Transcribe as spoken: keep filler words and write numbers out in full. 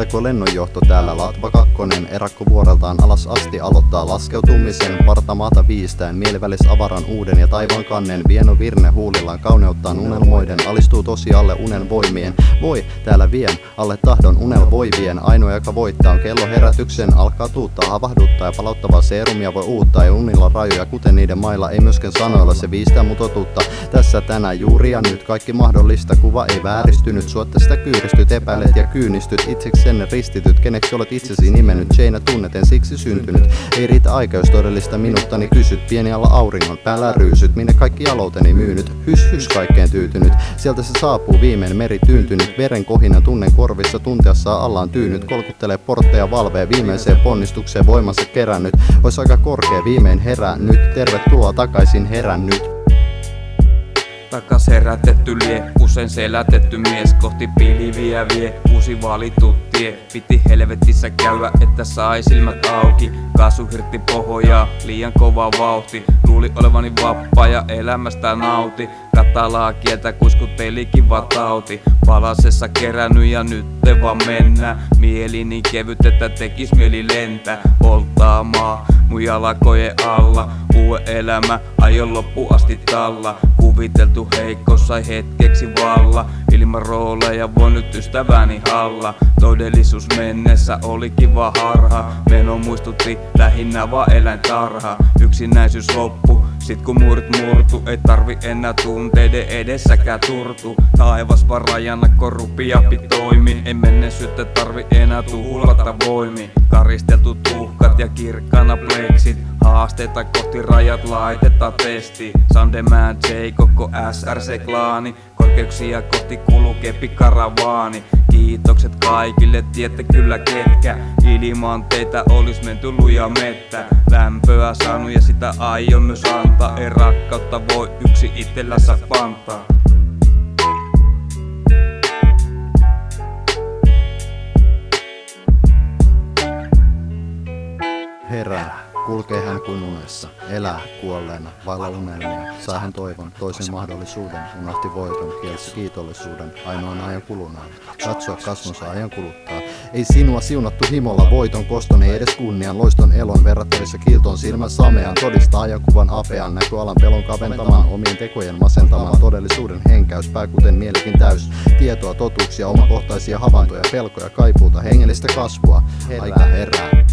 Tuleeko lennonjohto täällä? Latva kakkonen, erakko vuoreltaan alas asti aloittaa laskeutumisen. Parta maata viistään, mielivälis avaran uuden ja taivaan kannen. Vieno virne huulillaan kauneuttaan unelmoiden, alistuu tosi alle unen voimien. Voi, täällä vien, alle tahdon unel voivien. Ainoa joka voittaa on kello herätyksen, alkaa tuuttaa, havahduttaa ja palauttavaa seerumia voi uuttaa. Ja unilla rajoja, kuten niiden mailla, ei myöskään sanoilla se viistää mut totuutta. Tässä tänään juuri ja nyt kaikki mahdollista, kuva ei vääristynyt. Suotta sitä kyyristyt, epäilet ja kyynistyt, itseksenne ristityt. Keneksi olet itsesi nimennyt, Jaina tunneten siksi syntynyt. Ei riitä aika, jos todellista minuuttani kysyt. Pieni alla auringon, päällä ryysyt, minne kaikki jalouteni myynyt. Hys hys kaikkeen tyytynyt, sieltä se saapuu viimein meri tyyntynyt. Veren kohina tunnen korvissa, tuntiassa allaan tyynyt. Kolkuttelee portteja valvee, viimeiseen ponnistukseen voimansa kerännyt. Ois aika korkea, viimein herää nyt, tervetuloa takaisin herännyt. Takas herätetty lie, usein selätetty mies kohti pilviä vie, uusi valittu tie. Piti helvetissä käydä, että sai silmät auki. Kaasu hirtti pohjaa, liian kova vauhti. Luuli olevani vapaa ja elämästä nauti. Katalaa kieltä kuiskutteli kiva tauti. Palasessa kerännyt ja nyt te vaan mennään. Mieli niin kevyt, että tekis mieli lentää. Polttaa maa mun jalkojen alla. Uue elämä aion loppu asti talla. Kuviteltu heikkous sai hetkeksi valla. Ilman rooleja voi nyt ystäväni halla. Todellisuus mennessä oli kiva harha. Meno muistutti lähinnä vaan eläintarha. Yksinäisyys loppu, sit kun muurit murtu. Ei tarvi enää tunteiden edessäkään turtu. Taivas vaan rajana korrupiapi toimi. Ei menneisyyttä tarvi enää tuhlata voimi. Karisteltu tuhkat ja kirkkana pleksit. Haasteita kohti rajat laitetaan testi. Sandeman J, koko S R C-klaani. Korkeuksia kohti kulkee pikaravaani. Kiitokset kaikille, tiedätte kyllä ketkä. Ilman teitä olis menty luja mettä. Lämpöä saanut ja sitä aion myös antaa. Ei rakkautta voi yksi itsellänsä pantaa. Herää, kulkee hän kuin unessa, elää kuolleena, vailla unelmia. Saa hän toivon, toisen mahdollisuuden, unohti voiton, kielsi kiitollisuuden, ainoan ajan kulunaan. Katsoa kasvonsa ajan kuluttaa. Ei sinua siunattu himolla voiton koston, ei edes kunnian loiston elon. Verrattavissa kiilton silmän samean, todistaa ajankuvan apean. Näköalan pelon kaventamaan, omien tekojen masentamaan. Todellisuuden henkäys, pää kuten mielikin täys. Tietoa, totuuksia, omakohtaisia havaintoja, pelkoja, kaipuuta, hengellistä kasvua. Aika herää.